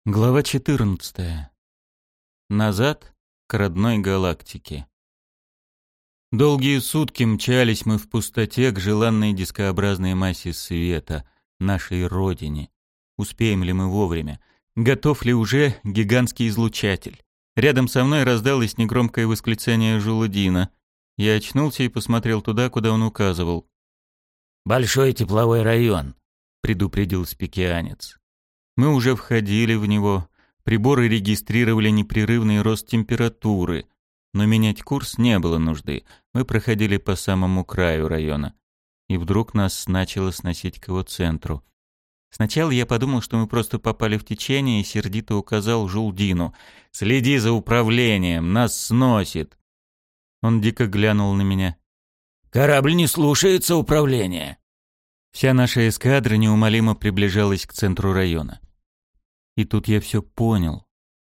Глава 14. Назад к родной галактике. Долгие сутки мчались мы в пустоте к желанной дискообразной массе света, нашей родине. Успеем ли мы вовремя? Готов ли уже гигантский излучатель? Рядом со мной раздалось негромкое восклицание Жулудина. Я очнулся и посмотрел туда, куда он указывал. «Большой тепловой район», — предупредил спикианец. Мы уже входили в него, приборы регистрировали непрерывный рост температуры, но менять курс не было нужды, мы проходили по самому краю района. И вдруг нас начало сносить к его центру. Сначала я подумал, что мы просто попали в течение, и сердито указал Жулдину: «Следи за управлением, нас сносит!» Он дико глянул на меня. «Корабль не слушается управления». Вся наша эскадра неумолимо приближалась к центру района. И тут я все понял.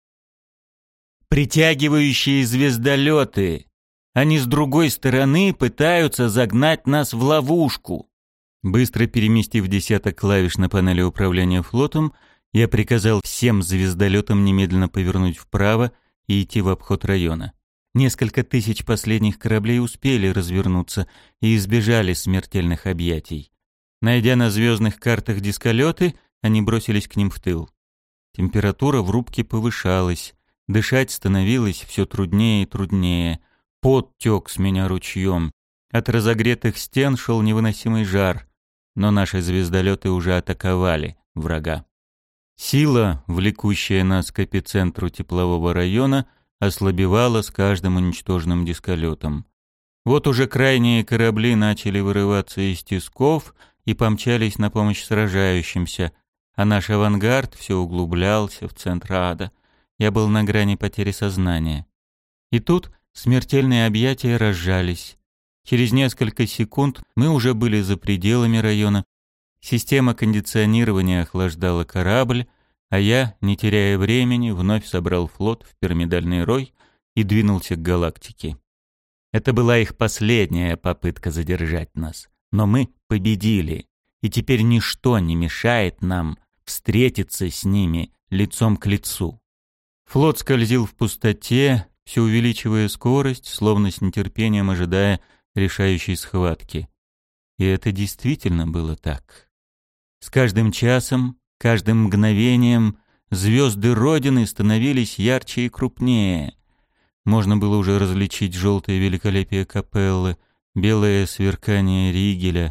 Притягивающие звездолеты! Они с другой стороны пытаются загнать нас в ловушку. Быстро переместив десяток клавиш на панели управления флотом, я приказал всем звездолетам немедленно повернуть вправо и идти в обход района. Несколько тысяч последних кораблей успели развернуться и избежали смертельных объятий. Найдя на звездных картах дисколеты, они бросились к ним в тыл. Температура в рубке повышалась, дышать становилось все труднее и труднее. Пот тек с меня ручьем. От разогретых стен шел невыносимый жар, но наши звездолеты уже атаковали врага. Сила, влекущая нас к эпицентру теплового района, ослабевала с каждым уничтоженным дисколетом. Вот уже крайние корабли начали вырываться из тисков и помчались на помощь сражающимся, а наш авангард все углублялся в центр ада. Я был на грани потери сознания. И тут смертельные объятия разжались. Через несколько секунд мы уже были за пределами района. Система кондиционирования охлаждала корабль, а я, не теряя времени, вновь собрал флот в пирамидальный рой и двинулся к галактике. Это была их последняя попытка задержать нас. Но мы победили, и теперь ничто не мешает нам встретиться с ними лицом к лицу. Флот скользил в пустоте, все увеличивая скорость, словно с нетерпением ожидая решающей схватки. И это действительно было так. С каждым часом, каждым мгновением звезды Родины становились ярче и крупнее. Можно было уже различить желтое великолепие Капеллы, белое сверкание Ригеля.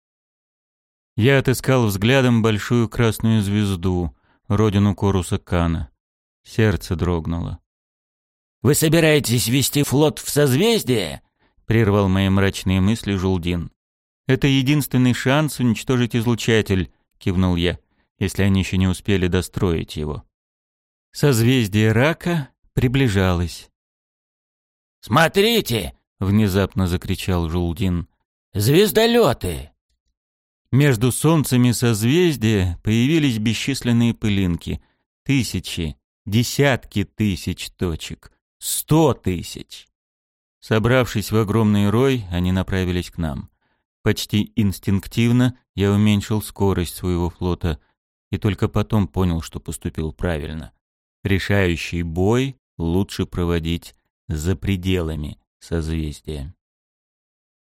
Я отыскал взглядом большую красную звезду, родину Коруса Кана. Сердце дрогнуло. «Вы собираетесь вести флот в созвездие?» — прервал мои мрачные мысли Жулдин. «Это единственный шанс уничтожить излучатель», — кивнул я, если они еще не успели достроить его. Созвездие Рака приближалось. «Смотрите!» — внезапно закричал Жулдин. «Звездолеты!» Между солнцами созвездия появились бесчисленные пылинки. Тысячи, десятки тысяч точек, 100 тысяч. Собравшись в огромный рой, они направились к нам. Почти инстинктивно я уменьшил скорость своего флота и только потом понял, что поступил правильно. Решающий бой лучше проводить за пределами созвездия.